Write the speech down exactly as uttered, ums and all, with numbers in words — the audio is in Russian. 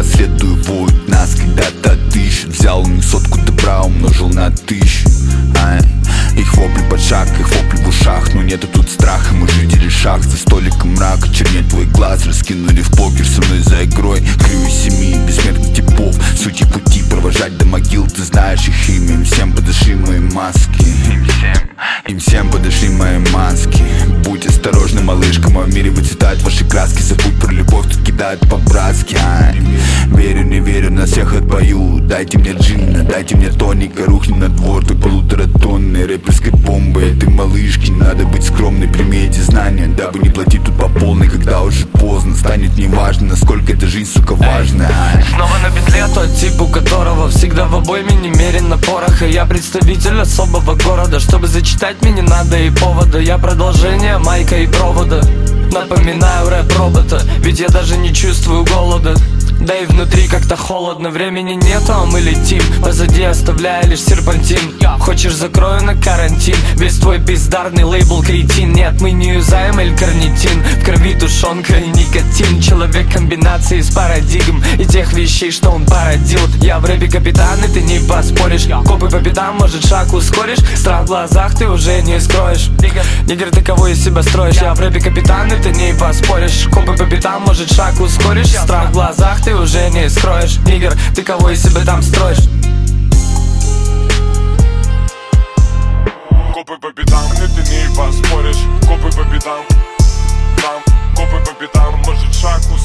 преследуют нас, когда-то отыщут. Взял у них сотку добра, умножил на тысячу. Ай. Их вопли под шаг, их вопли в ушах, но нету тут страха, мы жители шахт. За столиком мрак, чернеет твой глаз, раскинули в покер со мной за игрой. Крю из семи бессмертных типов, сути пути провожать до могил. Ты знаешь их имя, им всем подошли мои маски. Им всем, им всем подошли мои маски. Будь осторожна, малышка, в моем мире выцветают ваши краски. Забудь про любовь, тут кидают по-братски. Верю, не верю, на всех отпою. Дайте мне джина, дайте мне тоника. Рухни на двор, ты полуторатонный рэперской бомбой. Ты малышки, надо быть скромной, прими эти знания, дабы не платить тут по полной, когда уже поздно. Станет неважно, насколько эта жизнь, сука, важная. Снова на петле тот тип, у которого всегда в обойме немерено пороха. Я представитель особого города, чтобы зачитать мне не надо и повода. Я продолжение майка и провода. Напоминаю рэп-робота, ведь я даже не чувствую голода. Да и внутри как-то холодно, времени нету, а мы летим. Позади оставляя лишь серпантин. Хочешь, закрою на карантин весь твой бездарный лейбл кретин. Нет, мы не юзаем эль-карнитин. В крови тушенка и никотин. Человек комбинации из парадигм и тех вещей, что он породил. Я в рэпе капитан, и ты не поспоришь. Копы по пятам, может шаг ускоришь. Страх в глазах ты уже не скроешь. Нигер, ты кого из себя строишь? Я в рэпе капитан, и ты не поспоришь. Копы по пятам, может шаг ускоришь. Страх в глазах ты уже не скроешь. Нигер, ты кого из себя там строишь? Копы по пятам, и ты не поспоришь. Копы по пятам, там, копы по пятам, может шаг ускоришь.